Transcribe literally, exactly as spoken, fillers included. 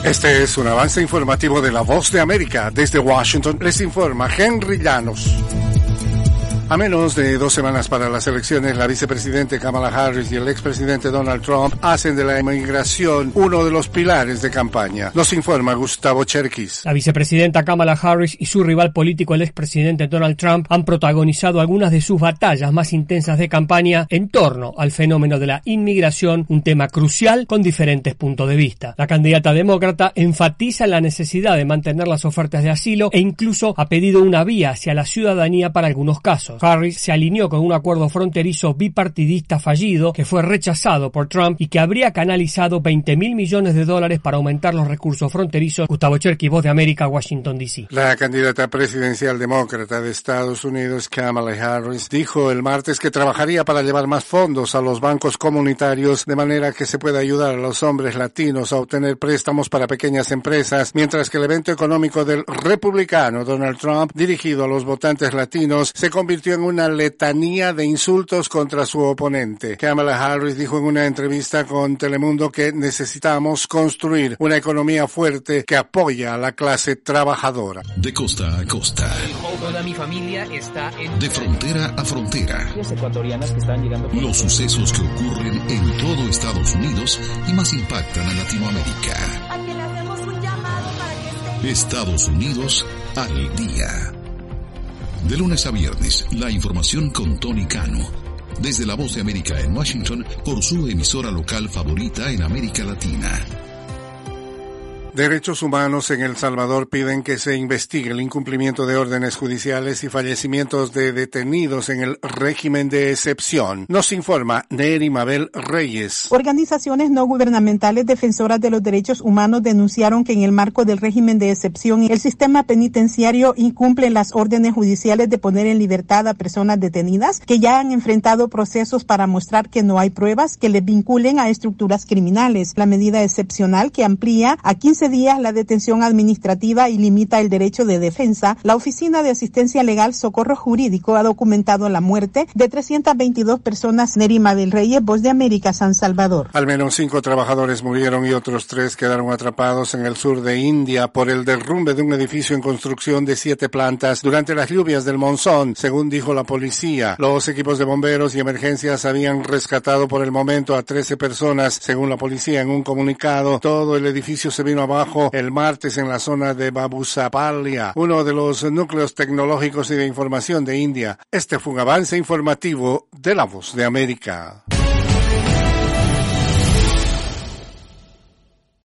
Este es un avance informativo de La Voz de América. Desde Washington les informa Henry Llanos. A menos de dos semanas para las elecciones, la vicepresidente Kamala Harris y el expresidente Donald Trump hacen de la inmigración uno de los pilares de campaña. Nos informa Gustavo Cherkis. La vicepresidenta Kamala Harris y su rival político, el expresidente Donald Trump, han protagonizado algunas de sus batallas más intensas de campaña en torno al fenómeno de la inmigración, un tema crucial con diferentes puntos de vista. La candidata demócrata enfatiza la necesidad de mantener las ofertas de asilo e incluso ha pedido una vía hacia la ciudadanía para algunos casos. Harris se alineó con un acuerdo fronterizo bipartidista fallido que fue rechazado por Trump y que habría canalizado veinte mil millones de dólares para aumentar los recursos fronterizos. Gustavo Cherkis, Voz de América, Washington, D C. La candidata presidencial demócrata de Estados Unidos, Kamala Harris, dijo el martes que trabajaría para llevar más fondos a los bancos comunitarios de manera que se pueda ayudar a los hombres latinos a obtener préstamos para pequeñas empresas, mientras que el evento económico del republicano Donald Trump, dirigido a los votantes latinos, se convirtió en una letanía de insultos contra su oponente. Kamala Harris dijo en una entrevista con Telemundo que necesitamos construir una economía fuerte que apoya a la clase trabajadora. De costa a costa. Toda mi familia está en... De frontera a frontera. Ecuatorianas que están llegando... Los sucesos que ocurren en todo Estados Unidos y más impactan a Latinoamérica. A que le hacemos un llamado para que estén... Estados Unidos al día. De lunes a viernes, la información con Tony Cano. Desde La Voz de América en Washington, por su emisora local favorita en América Latina. Derechos humanos en El Salvador piden que se investigue el incumplimiento de órdenes judiciales y fallecimientos de detenidos en el régimen de excepción. Nos informa Neri Mabel Reyes. Organizaciones no gubernamentales defensoras de los derechos humanos denunciaron que en el marco del régimen de excepción el sistema penitenciario incumple las órdenes judiciales de poner en libertad a personas detenidas que ya han enfrentado procesos para mostrar que no hay pruebas que les vinculen a estructuras criminales. La medida excepcional que amplía a quince días la detención administrativa y limita el derecho de defensa. La Oficina de Asistencia Legal Socorro Jurídico ha documentado la muerte de trescientas veintidós personas. Neri Mabel Reyes, Voz de América, San Salvador. Al menos cinco trabajadores murieron y otros tres quedaron atrapados en el sur de India por el derrumbe de un edificio en construcción de siete plantas durante las lluvias del monzón, según dijo la policía. Los equipos de bomberos y emergencias habían rescatado por el momento a trece personas, según la policía en un comunicado. Todo el edificio se vino abajo el martes en la zona de Babusapalia, uno de los núcleos tecnológicos y de información de India. Este fue un avance informativo de La Voz de América.